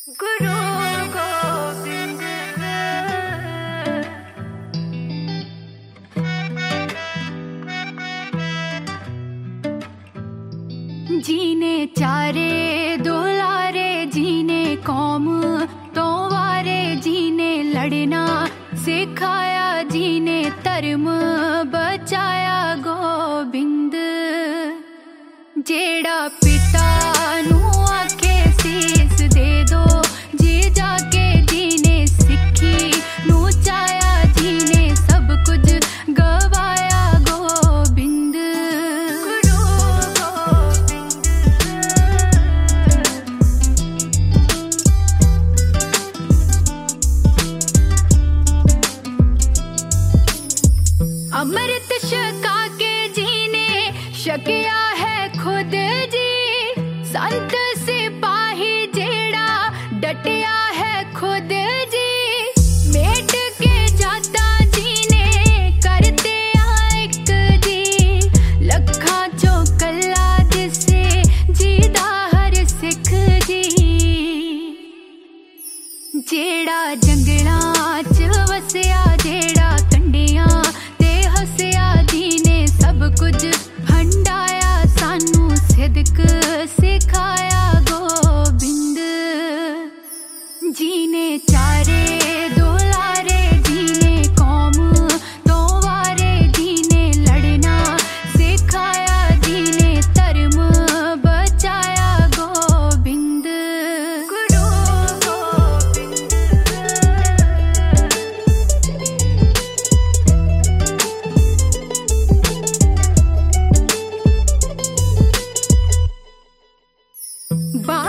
गुरु गोविंद जीने चारे दुलारे, जीने कौम तो वारे, जीने लड़ना सिखाया, जीने धर्म बचाया गोबिंद। जेड़ा पिता नू आखे सीस दे दो, जी जाके जीने सिखी नू चाया, जीने सब कुछ गवाया गोबिंद। गुरु गोबिंद अमृत छका के जीने शकिया है खुद जी, संत सिपाही जेड़ा डटिया है खुद जी। मेट के जाता जीने करते एक जी, लखा चो कला जिसे जीदा हर सिख जी। जेड़ा जंगलां च वसिया, जेड़ा कंडियां ते हसिया, जीने सब कुछ हंडाया, सानू सिदक सिखाया गोबिंद। जीने चारे दुलारे, जीने कौम तो वारे, जीने लड़ना सिखाया, जीने धर्म बचाया गोबिंद। गुरु गोबिंद बा